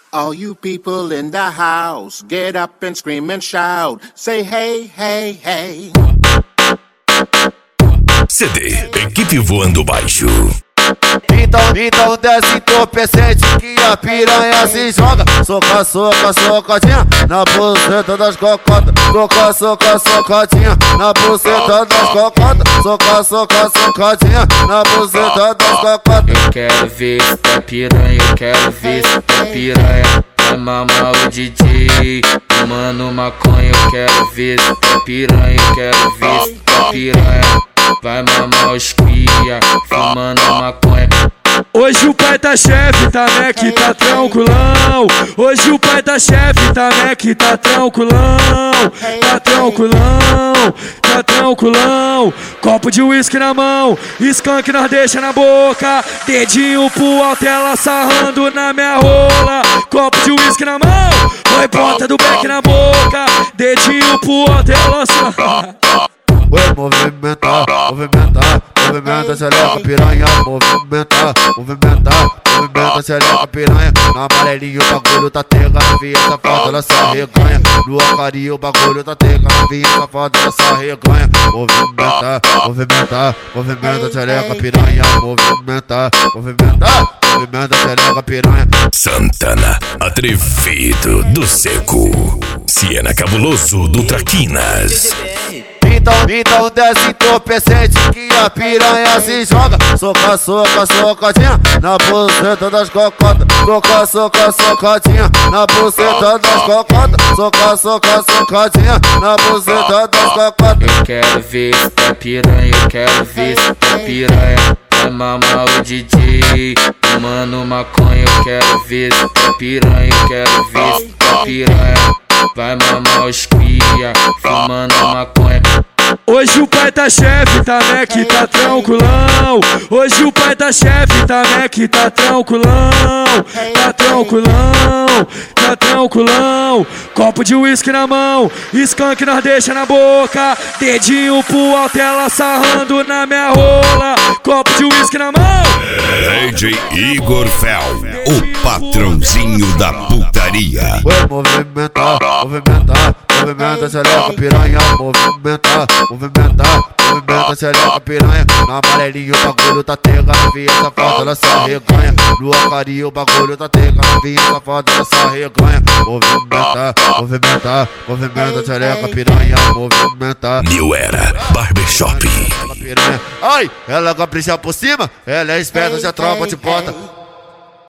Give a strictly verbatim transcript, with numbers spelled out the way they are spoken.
All you people in the house, get up and scream and shout. Say hey, hey, hey. C D Equipe Voando Baixo. Então, então desce entorpecente que a piranha se joga. Soca, soca, socadinha na buceta das cocotas. Soca, soca, socadinha na buceta das cocotas. Soca, soca, socadinha na buceta das cocotas. Eu quero ver se tá piranha, eu quero ver se tá piranha. Vai mamar o D J, fumando maconha. Eu quero ver se tá piranha, eu quero ver se tá piranha. Vai mamar os cria, fumando maconha. Hoje o pai tá chefe, tá Mac, tá tranquilão. Hoje o pai tá chefe, tá Mac, tá tranquilão. Tá tranquilão, tá tranquilão. Copo de uísque na mão, skunk nós deixa na boca. Dedinho pro alto, ela sarrando na minha rola. Copo de uísque na mão, põe ponta do beck na boca. Dedinho pro alto, ela sarrando. Oi, movimentar, movimentar, movimenta, xereca, piranha. Movimentar, movimentar, movimenta, xereca, piranha. Na amarelinha o bagulho tá tega, novinha safada, ela se arreganha. No acarinho o bagulho tá tega, novinha safada, ela se arreganha. Movimentar, movimentar, movimenta, xereca, piranha. Movimentar, movimentar, movimenta, xereca, piranha. Santana, atrevido do seco. Siena Cabuloso do Traquinas. Então, então desce entorpecente que a piranha se joga. Soca, soca, socadinha na buceta das cocotas. Soca, soca, socadinha na buceta das cocotas. Soca, soca, socadinha na buceta das cocotas. Eu quero ver se tá piranha, eu quero ver se tá piranha. Vai mamar o D J, fumando maconha. Eu quero ver se tá piranha, eu quero ver se tá piranha. Vai mamar os cria, fumando maconha. Hoje o pai tá chefe, tá Mac, tá tranquilão. Hoje o pai tá chefe, tá Mac, tá tranquilão. Tá tranquilão, tá tranquilão. Copo de uísque na mão, skunk nós deixa na boca. Dedinho pro alto, ela sarrando na minha rola. Copo de uísque na mão. D J Igor Fel, o patrãozinho da putaria. Oi, movimentar, movimentar, movimenta, xereca, piranha. Movimentar, movimentar, movimenta, xereca, piranha. Na amarelinha o bagulho tá tega, novinha safada, ela se arreganha. No acarinho o bagulho tá tega, novinha safada, ela se arreganha. Movimentar, movimentar, movimenta, xereca, piranha. Movimentar. New Era Barbershop. Ai, ela capricha por cima, ela é esperta, já tropa de bota.